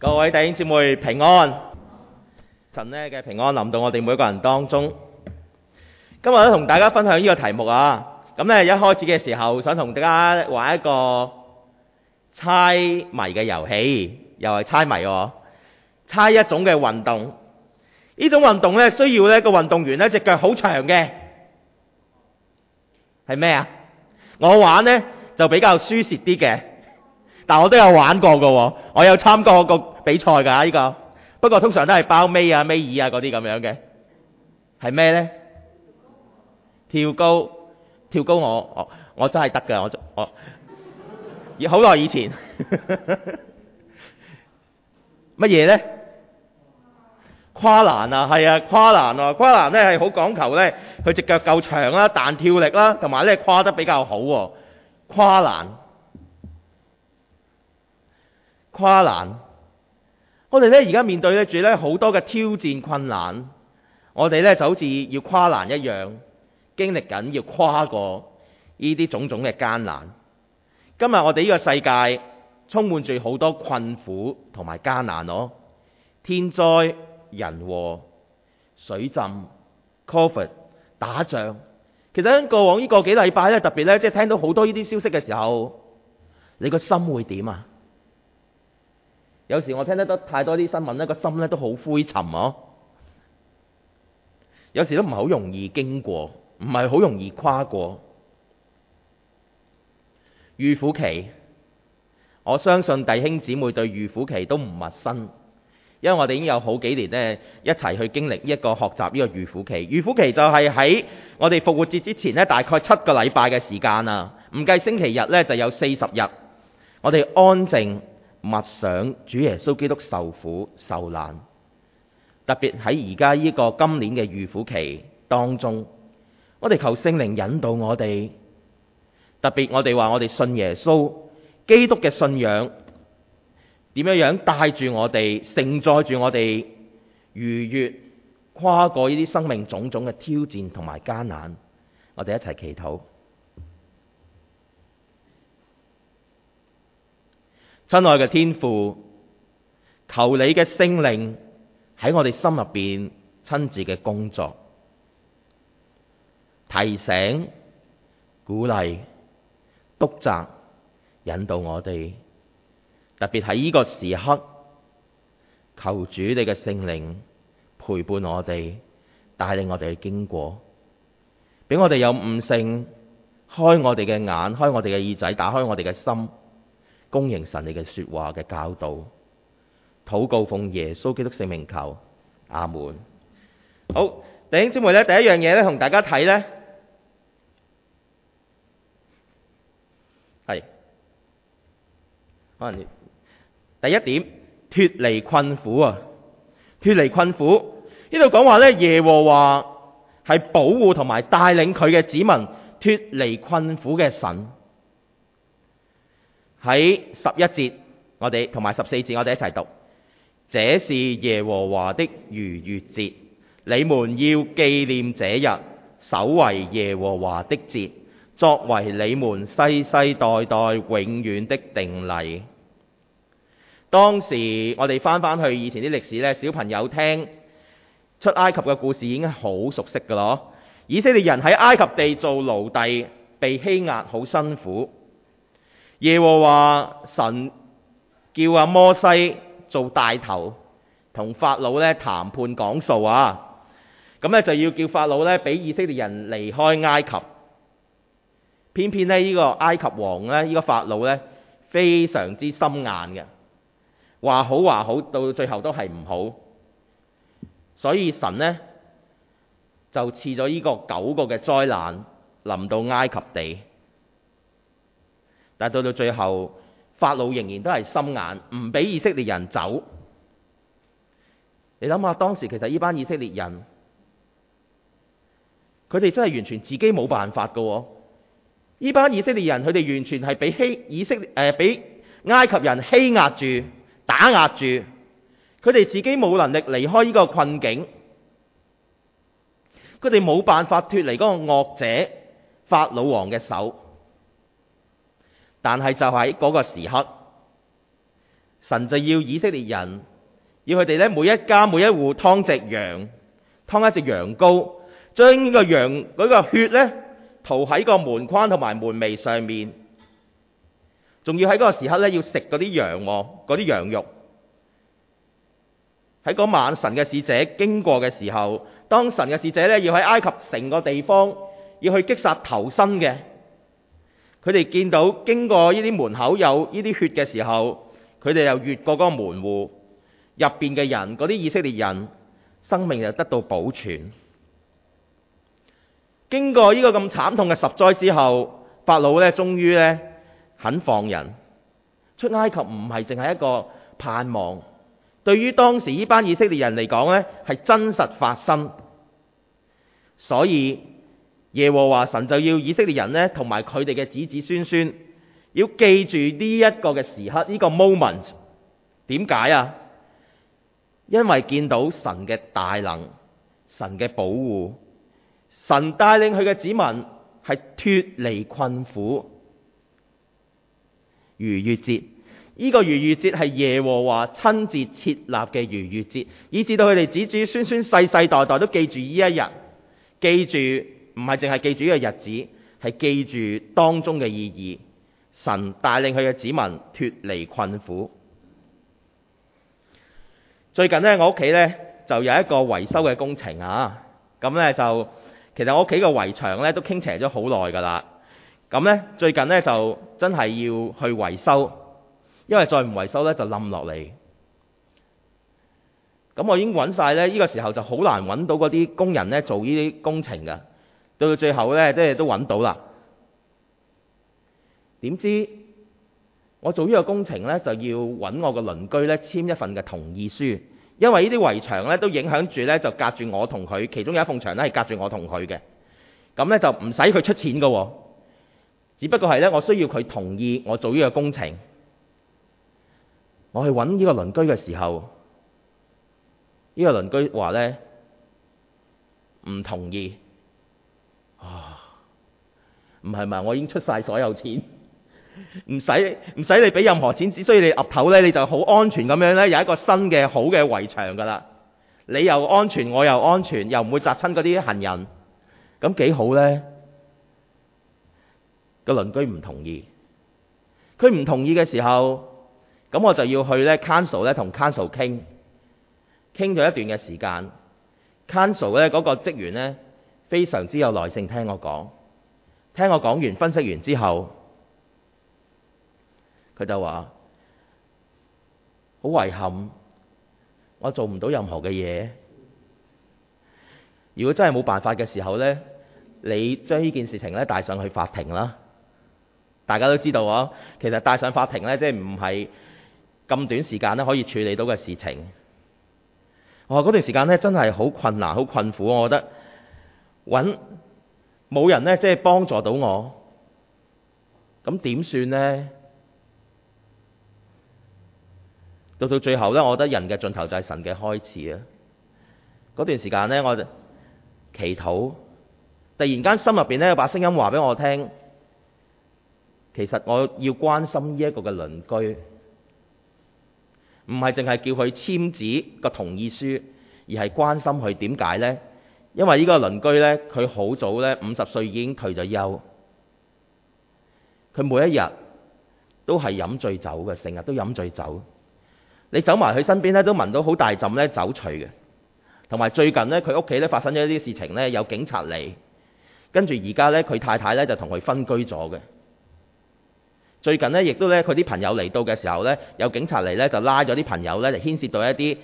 各位弟兄姊妹平安，神呢嘅平安臨到我哋每個人當中。今日咧同大家分享呢個題目啊，咁咧一開始嘅時候想同大家玩一個猜謎嘅遊戲，又係猜謎喎，猜一種嘅運動。呢種運動咧需要呢個運動員呢隻腳好長嘅，係咩啊？我玩呢就比較輸蝕啲嘅。但我都有玩過㗎喎，我有參加過比賽㗎呢個，不過通常都係包尾啊、尾二啊嗰啲咁樣嘅。係咩呢？跳高我真係得㗎，我好耐以前。乜嘢呢？跨欄啊，係啊，跨欄啊，跨欄呢係好講求呢，佢隻腳夠長啦、彈跳力啦，同埋呢跨得比較好喎。跨欄，我哋呢而家面對住呢好多嘅挑戰困難，我哋呢就好似要跨欄一樣，經歷緊要跨過呢啲種種嘅艱難。今日我哋呢個世界充滿住好多困苦同埋艱難咯，天災人禍、水浸、Covid、打仗。其實喺過往呢個幾禮拜呢，特別呢即係聽到好多呢啲消息嘅時候，你個心會點啊？有時我聽得太多啲新聞呢，個心呢都好灰沉啊。有時都唔係好容易經過，唔係好容易跨過。預苦期，我相信弟兄姊妹對預苦期都唔陌生，因為我哋已經有好幾年呢一齊去經歷一個學習呢個預苦期。預苦期就係喺我哋復活節之前呢，大概7個禮拜嘅時間啊，唔計星期日呢，就有40日，我哋安靜默想主耶穌基督受苦受難，特別喺而家呢個今年嘅預苦期當中，我哋求聖靈引導我哋，特別我哋話我哋信耶穌基督嘅信仰點樣帶住我哋，承載住我哋逾越跨過呢啲生命種種嘅挑戰同埋艱難，我哋一齊祈禱。親愛嘅天父，求你嘅聖靈喺我哋心入邊親自嘅工作，提醒、鼓勵、督責、引導我哋。特別喺呢個時刻，求主你嘅聖靈陪伴我哋，帶領我哋去經過，俾我哋有悟性，開我哋嘅眼，開我哋嘅耳仔，打開我哋嘅心，恭迎神你嘅說話嘅教導。禱告奉耶穌基督聖名求，阿門。好，弟兄姊妹咧，第一樣嘢咧，同大家睇咧，係可能第一點，脫離困苦啊！脫離困苦，呢度講話咧，耶和華係保護同埋帶領佢嘅子民脫離困苦嘅神。喺11節，我哋同埋14節，我哋一齊讀。這是耶和華的逾越節，你們要紀念這日，守為耶和華的節，作為你們世世代代永遠的定例。當時我哋翻去以前啲歷史呢，小朋友聽出埃及嘅故事已經好熟悉㗎囉。以色列人喺埃及地做奴隸，被欺壓好辛苦。耶和華神叫阿摩西做帶頭，同法老咧談判講數啊。咁咧就要叫法老咧俾以色列人離開埃及。偏偏咧呢個埃及王咧，呢個法老咧非常之心硬嘅，話好到最後都係唔好。所以神呢就賜咗呢個9個嘅災難臨到埃及地。但到最後，法老仍然都係心硬，唔俾以色列人走。你諗下，當時其實呢班以色列人，佢哋真係完全自己冇辦法㗎。呢班以色列人，佢哋完全係俾俾埃及人欺壓住、打壓住，佢哋自己冇能力離開呢個困境，佢哋冇辦法脫離嗰個惡者法老王嘅手。但係就喺嗰個時刻， 神就要以色列人，要佢哋咧每一家每一戶劏隻羊，劏一隻羊羔，將呢個羊嗰個血咧塗喺個門框同埋門楣上面，仲要喺嗰個時刻咧要食嗰啲羊喎，嗰啲羊肉。喺嗰晚神嘅使者經過嘅時候，當神嘅使者咧要喺埃及成個地方要去擊殺頭生嘅，佢哋見到經過呢啲門口有呢啲血嘅時候，佢哋又越過嗰個門戶，入邊嘅人嗰啲以色列人生命就得到保存。經過呢個咁慘痛嘅十災之後，法老咧終於咧肯放人出埃及，唔係淨係一個盼望。對於當時呢班以色列人嚟講呢係真實發生，所以耶和華神就要以色列人呢同埋佢哋嘅子子孫孫要記住呢一個嘅時刻，呢個 moment。點解啊？因為見到神嘅大能，神嘅保護，神帶領佢嘅子民係脫離困苦。逾越節，呢個逾越節係耶和華親自設立嘅逾越節，以至到佢哋子子孫孫世世代代都記住呢一日，記住唔係淨係記住呢個日子，係記住當中嘅意義。神帶領佢嘅子民脫離困苦。最近呢，我屋企呢就有一個維修嘅工程啊，咁呢就其實我屋企個圍牆呢都傾斜咗好耐㗎啦。咁呢最近呢就真係要去維修。因為再唔維修咧就冧落嚟，咁我已經揾晒咧，呢個時候就好難揾到嗰啲工人咧做呢啲工程㗎。到最後咧，即係都揾到啦。點知我做呢個工程咧，就要揾我個鄰居咧簽一份嘅同意書，因為呢啲圍牆咧都影響住咧，就隔住我同佢，其中有一埲牆咧係隔住我同佢嘅。咁咧就唔使佢出錢㗎喎，只不過係咧我需要佢同意我做呢個工程。我去揾呢個鄰居嘅時候，呢個鄰居話呢唔同意。唔係嘛？我已經出晒所有錢，唔使你俾任何錢，只需要你岌頭呢，你就好安全咁樣呢，有一個新嘅好嘅圍牆㗎啦。你又安全，我又安全，又唔會砸親嗰啲行人，咁幾好呢？個鄰居唔同意，佢唔同意嘅時候。咁我就要去咧 council 咧同 council 傾咗一段嘅時間。council 咧嗰個職員咧非常之有耐性聽我講完分析完之後，佢就話好遺憾，我做唔到任何嘅嘢。如果真係冇辦法嘅時候咧，你將呢件事情咧帶上去法庭啦。大家都知道啊，其實帶上法庭咧即係唔係咁短時間咧可以處理到嘅事情。我話嗰段時間咧真係好困難、好困苦，我覺得揾冇人咧即係幫助到我，咁點算呢？到最後咧，我覺得人嘅盡頭就係神嘅開始啊！嗰段時間咧，我就祈禱，突然間心入邊咧有把聲音話俾我聽，其實我要關心呢一個嘅鄰居。唔係淨係叫佢簽字個同意書，而係關心佢。點解呢？因為呢個鄰居呢，佢好早呢50歲已經退咗休，佢每一日都係飲醉酒嘅，成日都飲醉酒。你走埋佢身邊呢，都聞到好大陣呢酒除嘅。同埋最近呢，佢屋企呢發生咗一啲事情呢，有警察嚟，跟住而家呢，佢太太呢就同佢分居咗嘅。最近呢，亦都咧，佢啲朋友嚟到嘅時候呢，有警察嚟呢，就拉咗啲朋友呢，就牽涉到一啲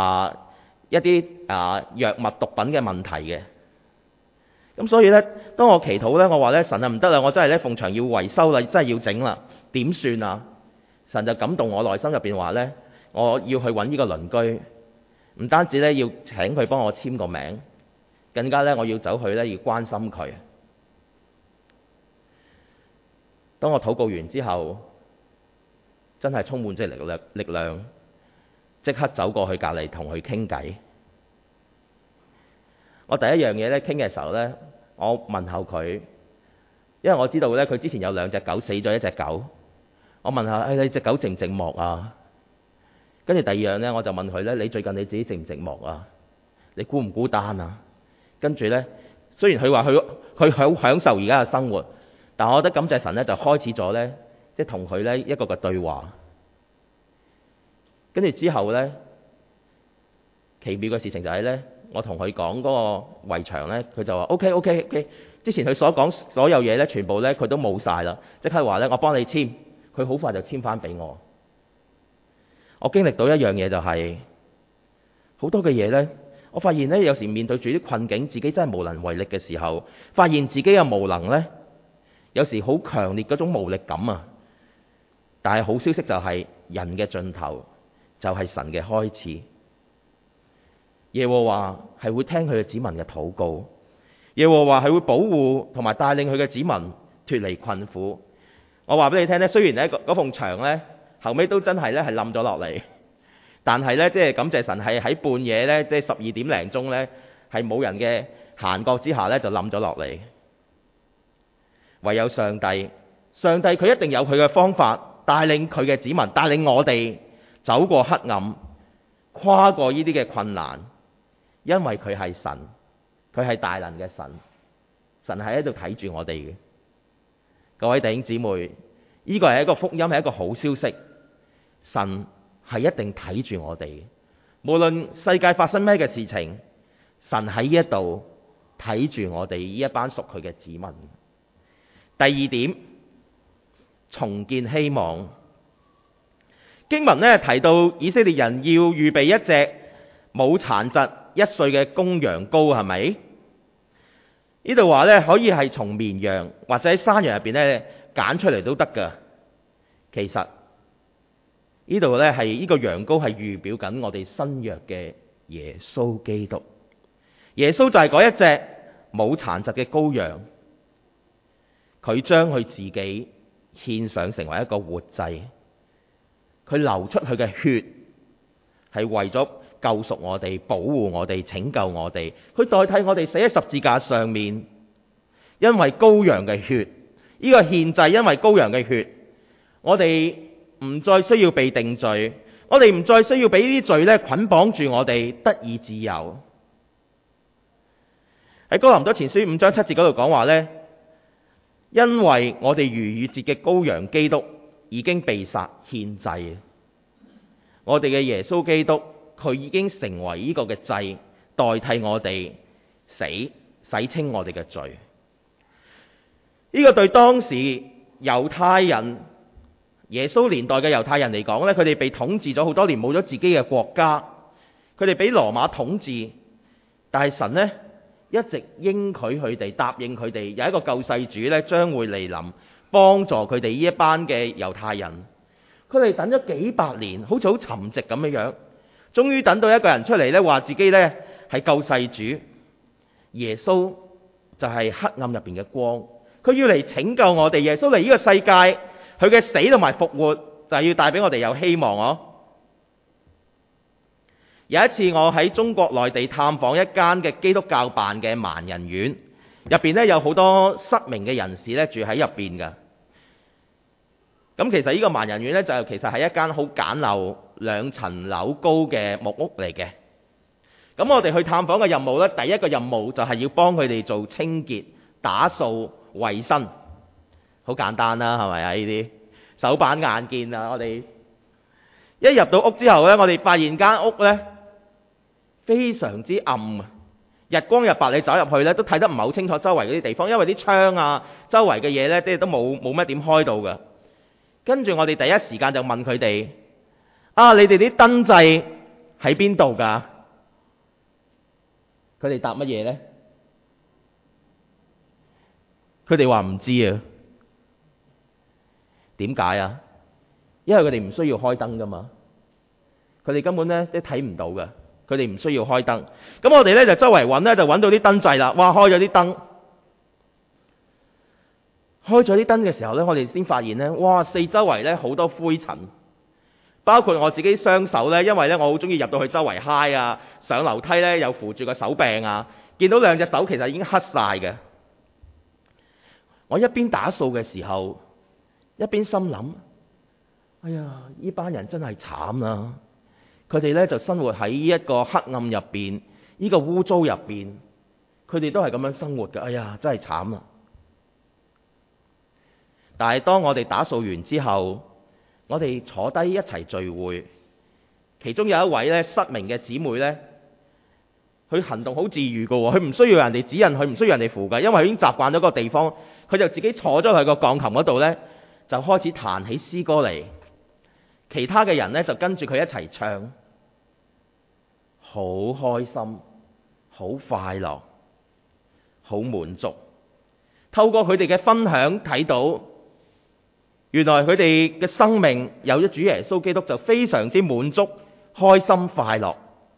藥物毒品嘅問題嘅。咁所以呢，當我祈禱呢，我話呢，神啊，唔得啦，我真係呢，鳳牆要維修啦，真係要整啦，點算啊？神就感動我內心入邊話呢，我要去揾呢個鄰居，唔單止呢，要請佢幫我簽個名，更加呢，我要走去呢，要關心佢。當我禱告完之後，真係充滿咗力量，即刻走過去隔離同佢傾偈。我第一樣嘢咧傾嘅時候咧，我問候佢，因為我知道咧佢之前有2隻狗死咗，一隻狗。我問下，你隻狗寂唔寂寞啊？ 跟住第二樣呢，我就問佢呢：你最近你自己寂唔寂寞啊？你孤唔孤單啊？跟住呢，雖然佢話佢好享受而家嘅生活，但我覺得感謝神呢，就開始咗呢，即係同佢呢一個嘅對話。跟住之後呢，奇妙嘅事情就係呢，我同佢講嗰個圍牆呢，佢就話 OK。之前佢所講所有嘢呢，全部呢，佢都冇晒啦，即刻話呢，我幫你簽。佢好快就簽翻俾我。我經歷到一樣嘢就係好多嘅嘢呢，我發現呢，有時面對住啲困境，自己真係無能為力嘅時候，發現自己嘅無能呢，有時好強烈嗰種無力感啊！但係好消息就係人嘅盡頭就係神嘅開始。耶和華係會聽佢嘅子民嘅禱告，耶和華係會保護同埋帶領佢嘅子民脫離困苦。我話俾你聽呢，雖然呢嗰埲牆呢，後尾都真係咧係冧咗落嚟，但係咧即係感謝神係喺半夜咧，即係12點零鐘咧，係冇人嘅閒覺之下咧就冧咗落嚟。唯有上帝佢一定有佢嘅方法帶領佢嘅子民，帶領我哋走過黑暗，跨過呢啲嘅困難，因為佢係神，佢係大能嘅神，神係喺度睇住我哋嘅。各位弟兄姊妹，呢個係一個福音，係一個好消息。神係一定睇住我哋，無論世界發生咩嘅事情，神喺呢一度睇住我哋呢一班屬佢嘅子民。第二點，重建希望。經文呢提到以色列人要預備一隻冇殘疾1歲嘅公羊羔，係咪？呢度話呢可以係從綿羊或者喺山羊入邊呢揀出嚟都得㗎。其實呢度呢係呢個羊羔係預表緊我哋新約嘅耶穌基督。耶穌就係嗰一隻冇殘疾嘅羔羊，佢將佢自己獻上成為一個活祭，佢流出佢嘅血係為咗救贖我哋、保護我哋、拯救我哋，佢代替我哋死喺十字架上面。因為羔羊嘅血，呢個獻祭因為羔羊嘅血，我哋唔再需要被定罪，我哋唔再需要俾呢啲罪咧捆綁住我哋，得以自由。喺哥林多前書5章7節嗰度講話呢，因為我哋逾越節嘅羔羊基督已經被殺獻祭，我哋嘅耶穌基督佢已經成為呢個嘅祭，代替我哋死，洗清我哋嘅罪。呢個對當時猶太人、耶穌年代嘅猶太人嚟講呢，佢哋被統治咗好多年，冇咗自己嘅國家，佢哋俾羅馬統治，但係神呢，一直應許佢哋，答應佢哋有一個救世主呢將會嚟臨，幫助佢哋呢一班嘅猶太人。佢哋等咗幾百年，好似好沉寂咁樣，終於等到一個人出嚟呢，話自己呢係救世主。耶穌就係黑暗入邊嘅光，佢要嚟拯救我哋。耶穌嚟呢個世界，佢嘅死同埋復活就係要帶俾我哋有希望。有一次我喺中國內地探訪一間嘅基督教辦嘅盲人院，入邊呢有好多失明嘅人士呢住喺入邊㗎。咁其實呢個盲人院呢，就其實係一間好簡陋2層樓高嘅木屋嚟嘅。咁我哋去探訪嘅任務呢，第一個任務就係要幫佢哋做清潔、打掃、衛生，好簡單啦，係咪啊？呢啲手板眼見啊！我哋一入到屋之後呢，我哋發現間屋呢非常之暗，日光日白，你走入去呢都睇得唔係好清楚周圍嗰啲地方，因為啲窗啊、周圍嘅嘢呢，都冇乜點開到㗎。跟住我哋第一時間就問佢哋：啊，你哋啲燈掣喺邊度㗎？佢哋答乜嘢呢？佢哋話唔知啊。點解啊？因為佢哋唔需要開燈㗎嘛。佢哋根本呢都睇唔到㗎。佢哋唔需要開燈。咁我哋呢就周圍揾呢，就揾到啲燈掣啦。哇！開咗啲燈。開咗啲燈嘅時候呢，我哋先發現呢，哇！四周圍呢好多灰塵。包括我自己雙手呢，因為呢我好中意入到去周圍揩啊，上樓梯呢又扶住個手柄啊，見到兩隻手其實已經黑晒嘅。我一邊打掃嘅時候，一邊心諗：哎呀，呢班人真係慘啊！ 佢哋呢就生活喺一個黑暗入邊，呢個污糟入邊，佢哋都係咁樣生活嘅。哎呀，真係慘啊！但係當我哋打掃完之後，我哋坐低一齊聚會，其中有一位呢失明嘅姊妹呢，佢行動好自如嘅喎，佢唔需要人哋指引，佢唔需要人哋扶嘅，因為佢已經習慣咗個地方，佢就自己坐咗喺個鋼琴嗰度呢，就開始彈起詩歌嚟。其他嘅人呢，就跟住佢一齊唱，好開心，好快樂，好滿足。透過佢哋嘅分享睇到，原來佢哋嘅生命有咗主耶穌基督就非常之滿足、開心、快樂。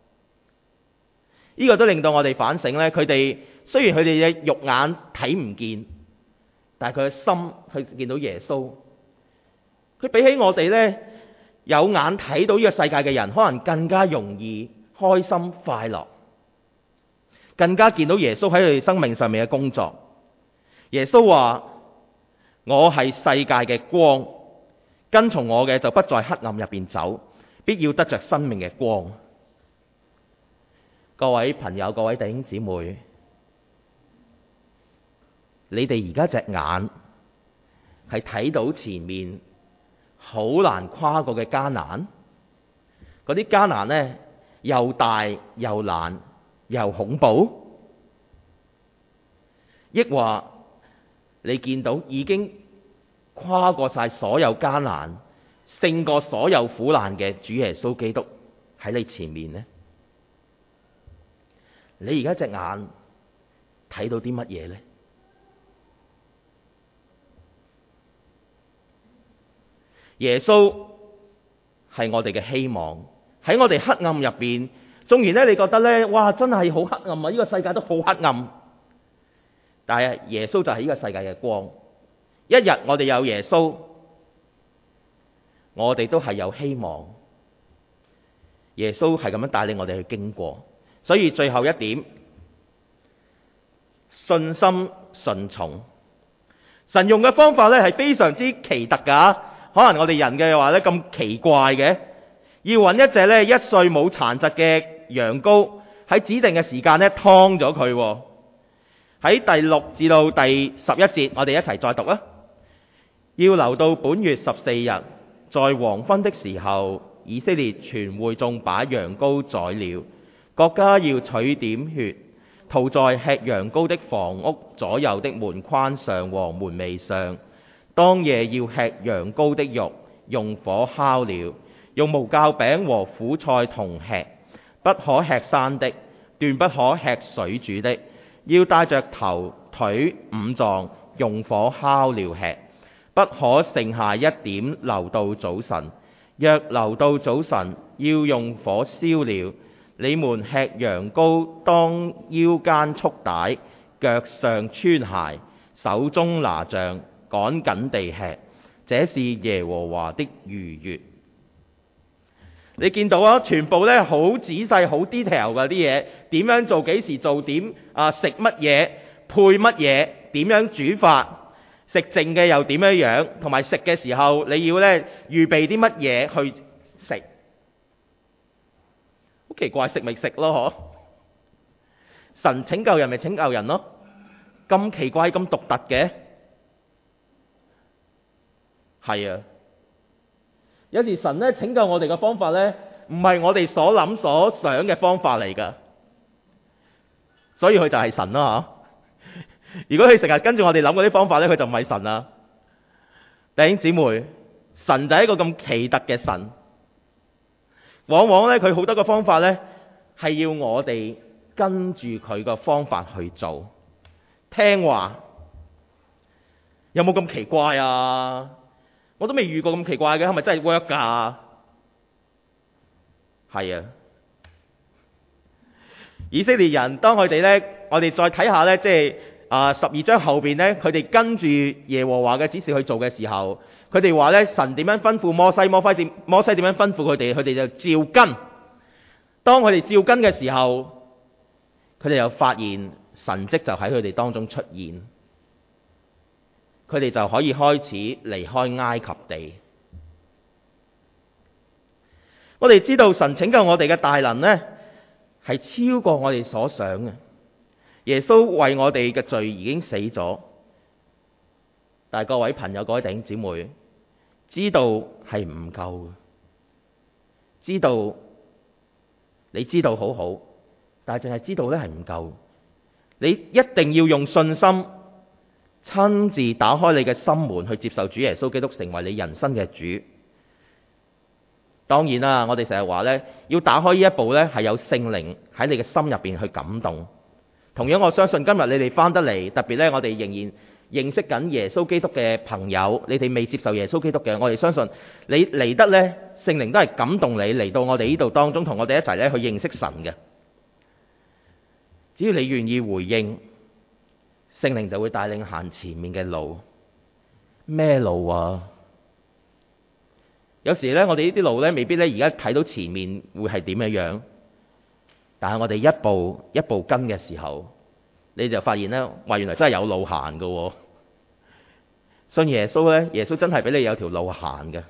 呢個都令到我哋反省呢，佢哋雖然佢哋嘅肉眼睇唔見，但係佢嘅心佢見到耶穌。佢比起我哋呢，有眼睇到呢個世界嘅人，可能更加容易開心快樂，更加見到耶穌喺佢哋生命上面嘅工作。耶穌話：我係世界嘅光，跟從我嘅就不在黑暗入邊走，必要得着生命嘅光。各位朋友，各位弟兄姊妹，你哋而家隻眼係睇到前面好難跨過嘅艱難，嗰啲艱難呢，又大又難又恐怖，抑或你見到已經跨過晒所有艱難，勝過所有苦難嘅主耶穌基督喺你前面呢？你而家隻眼睇到啲乜嘢呢？耶穌係我哋嘅希望，喺我哋黑暗入邊，縱然咧你覺得咧，哇，真係好黑暗啊！呢個世界都好黑暗，但係耶穌就係呢個世界嘅光。一日我哋有耶穌，我哋都係有希望。耶穌係咁樣帶領我哋去經過。所以最後一點，信心順從。神用嘅方法咧係非常之奇特㗎。可能我哋人嘅話咧咁奇怪嘅，要揾一隻咧1歲冇殘疾嘅羊羔，喺指定嘅時間咧劏咗佢。喺第6至到第11節，我哋一齊再讀啊。要留到本月14日，在黃昏的時候，以色列全會眾把羊羔宰了。各家要取點血，塗在吃羊羔的房屋左右的門框上和門楣上。當夜要吃羊羔的肉，用火烤了，用無酵餅和苦菜同吃。不可吃生的，斷不可吃水煮的，要帶着頭、腿、五臟，用火烤了吃。不可剩下一點留到早晨。若留到早晨，要用火燒了。你們吃羊羔，當腰間束帶，腳上穿鞋，手中拿杖，趕緊地吃。這是耶和華的逾越。你見到啊，全部咧好仔細、好 detail 嘅啲嘢，點樣做、幾時做、點食乜嘢、配乜嘢、點樣煮法，食剩嘅又點樣樣，同埋食嘅時候你要咧預備啲乜嘢去食。好奇怪，食咪食咯，嗬！神拯救人咪拯救人咯，咁奇怪咁獨特嘅，係啊！有時神咧拯救我哋嘅方法咧，唔係我哋所諗所想嘅方法嚟噶，所以佢就係神啦嚇。如果佢成日跟住我哋諗嗰啲方法咧，佢就唔係神啦。弟兄姊妹，神就係一個咁奇特嘅神。往往咧，佢好多個方法咧，係要我哋跟住佢個方法去做，聽話。有冇咁奇怪啊？我都未遇過咁奇怪嘅，係咪真係 work 㗎？係啊！以色列人當佢哋咧，我哋再睇下咧，即係12章後邊咧，佢哋跟住耶和華嘅指示去做嘅時候。佢哋話咧，神點樣吩咐摩西，摩西點樣吩咐佢哋，佢哋就照跟。當佢哋照跟嘅時候，佢哋又發現神蹟就喺佢哋當中出現，佢哋就可以開始離開埃及地。 我哋知道神拯救我哋嘅大能呢，係超過我哋所想嘅。耶穌為我哋嘅罪已經死咗，但係各位朋友、各位弟兄姊妹，知道係唔夠嘅，知道你知道好好，但係淨係知道咧係唔夠。你一定要用信心親自打開你嘅心門，去接受主耶穌基督成為你人生嘅主。當然啦，我哋成日話咧，要打開呢一步咧，係有聖靈喺你嘅心入邊去感動。同樣，我相信今日你哋翻得嚟，特別咧，我哋仍然認識緊耶穌基督嘅朋友，你哋未接受耶穌基督嘅，我哋相信你嚟得咧，聖靈都係感動你嚟到我哋呢度當中，同我哋一齊咧去認識神嘅。只要你願意回應，聖靈就會帶領行前面嘅路。咩路啊？有時咧，我哋呢啲路咧，未必咧而家睇到前面會係點樣，但係我哋一步一步跟嘅時候，你就發現咧，話原來真係有路行㗎喎。信耶穌咧，耶穌真係俾你有條路行嘅。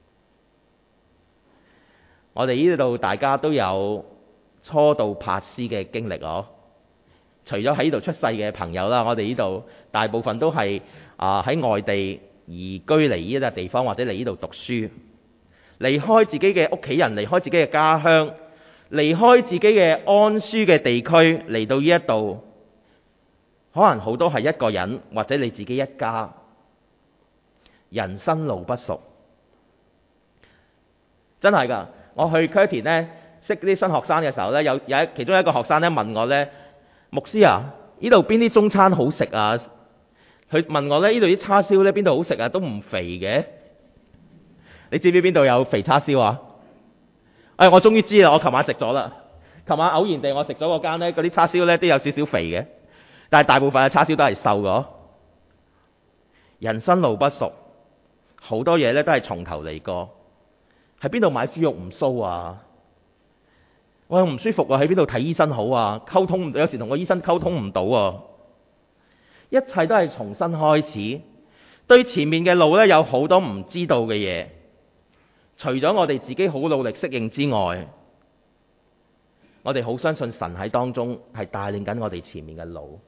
我哋呢度大家都有初到柏斯嘅經歷哦。除咗喺呢度出世嘅朋友啦，我哋呢度大部分都係喺外地移居嚟呢笪地方，或者嚟呢度讀書，離開自己嘅屋企人，離開自己嘅家鄉，離開自己嘅安舒嘅地區，嚟到呢一度，可能好多係一個人或者你自己一家，人生路不熟，真係㗎。我去 Curtin 呢，識啲新學生嘅時候呢，有其中一個學生呢問我呢，牧師啊，呢度邊啲中餐好食啊？佢問我呢，呢度啲叉燒呢邊度好食啊？都唔肥嘅。你知唔知邊度有肥叉燒啊？我終於知啦！我琴晚食咗啦。琴晚偶然地我食咗嗰間呢，嗰啲叉燒呢都有少少肥嘅，但係大部分嘅叉燒都係瘦嘅。人生路不熟，好多嘢呢都係從頭嚟過。喺邊度買豬肉唔酥啊？我唔舒服啊！喺邊度睇醫生好啊？溝通唔到，有時同個醫生溝通唔到啊！一切都係重新開始。對前面嘅路呢，有好多唔知道嘅嘢，除咗我哋自己好努力適應之外，我哋好相信神喺當中係帶領緊我哋前面嘅路。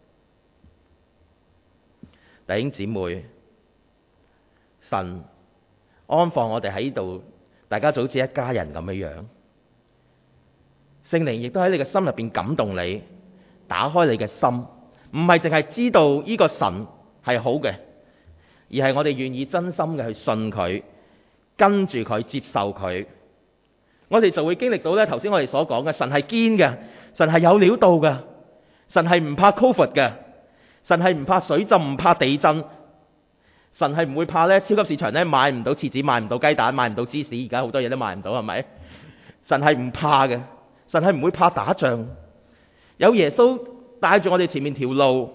弟兄姊妹，神安放我哋喺度，大家就好似一家人咁樣樣。聖靈亦都喺你嘅心入邊感動你，打開你嘅心，唔係淨係知道呢個神係好嘅，而係我哋願意真心嘅去信佢，跟住佢，接受佢，我哋就會經歷到呢頭先我哋所講嘅神係堅嘅，神係有料到嘅，神係唔怕 COVID 嘅，神係唔怕水浸，唔怕地震，神係唔會怕呢超級市場呢買唔到廁紙，買唔到雞蛋，買唔到芝士，而家好多嘢都買唔到，係咪？神係唔怕嘅。神係唔會怕打仗，有耶穌帶住我哋前面條路。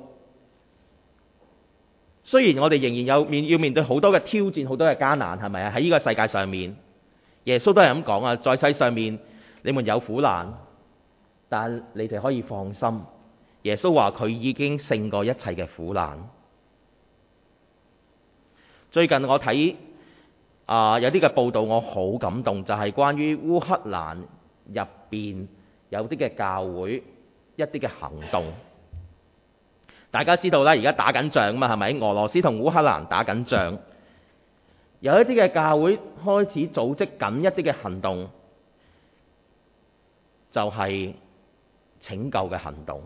雖然我哋仍然要面對好多嘅挑戰，好多嘅艱難，係咪啊？喺呢個世界上面，耶穌都係咁講啊，在世上面你們有苦難，但你哋可以放心。耶穌話佢已經勝過一切嘅苦難。最近我睇有啲嘅報道，我好感動，就係關於烏克蘭入邊有啲嘅教會一啲嘅行動。大家知道啦，而家打緊仗嘛，係咪？俄羅斯同烏克蘭打緊仗，有一啲嘅教會開始組織緊一啲嘅行動，就係拯救嘅行動。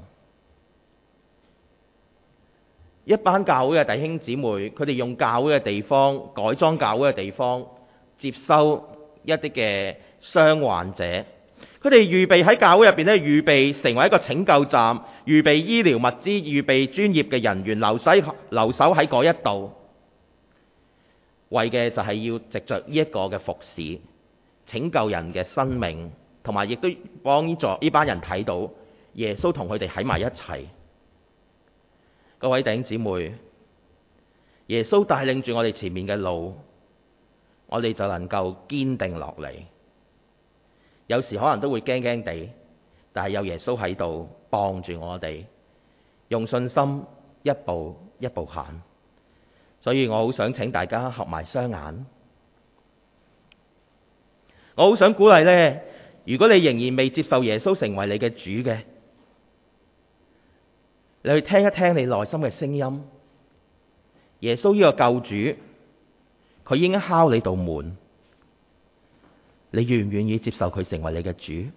一班教會嘅弟兄姊妹，佢哋用教會嘅地方改裝教會嘅地方，接收一啲嘅傷患者。佢哋預備喺教會入邊咧，預備成為一個拯救站，預備醫療物資，預備專業嘅人員留守喺嗰一度，為嘅就係要藉着呢一個嘅服侍，拯救人嘅生命，同埋亦都幫助呢班人睇到耶穌同佢哋喺埋一齊。各位弟兄姊妹，耶穌帶領住我哋前面嘅路，我哋就能夠堅定落嚟。有時可能都會驚驚地，但係有耶穌喺度幫住我哋，用信心一步一步行。所以我好想請大家合埋雙眼。 我好想鼓勵呢，如果你仍然未接受耶穌成為你嘅主嘅，你去聽一聽你內心嘅聲音。耶穌呢個救主，佢已經敲你道門，你願唔願意接受佢成為你嘅主？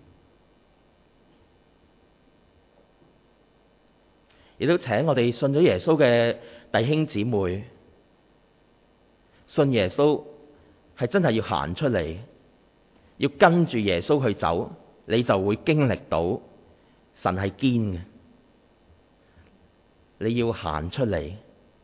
亦都請我哋信咗耶穌嘅弟兄姊妹，信耶穌係真係要行出嚟，要跟住耶穌去走，你就會經歷到神係堅嘅。你要行出嚟，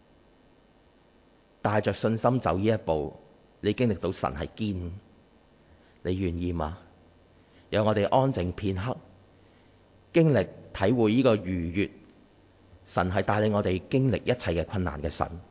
帶着信心走呢一步，你經歷到神係堅。你願意嗎？讓我哋安靜片刻，經歷體會呢個逾越，神係帶領我哋經歷一切嘅困難嘅神。